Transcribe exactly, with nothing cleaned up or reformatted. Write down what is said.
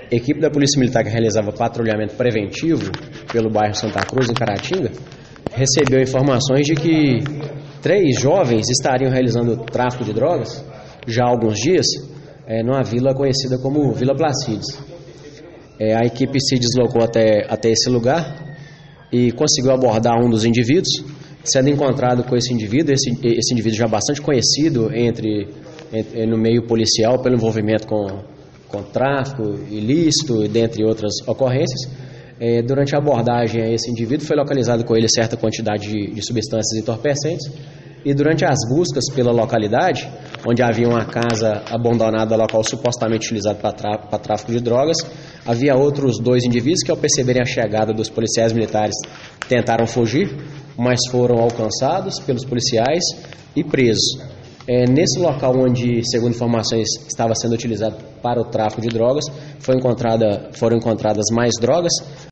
equipe da Polícia Militar que realizava patrulhamento preventivo pelo bairro Santa Cruz, em Caratinga, recebeu informações de que três jovens estariam realizando tráfico de drogas já há alguns dias é, numa vila conhecida como Vila Placides. É, a equipe se deslocou até, até esse lugar e conseguiu abordar um dos indivíduos, sendo encontrado com esse indivíduo, esse, esse indivíduo já bastante conhecido entre, entre, no meio policial pelo envolvimento com, com tráfico ilícito e dentre outras ocorrências. É, durante a abordagem a esse indivíduo foi localizado com ele certa quantidade de, de substâncias entorpecentes, e durante as buscas pela localidade, onde havia uma casa abandonada, local supostamente utilizado para tráfico de drogas, havia outros dois indivíduos que, ao perceberem a chegada dos policiais militares, tentaram fugir, mas foram alcançados pelos policiais e presos. É, nesse local onde, segundo informações, estava sendo utilizado para o tráfico de drogas, foi encontrada, foram encontradas mais drogas,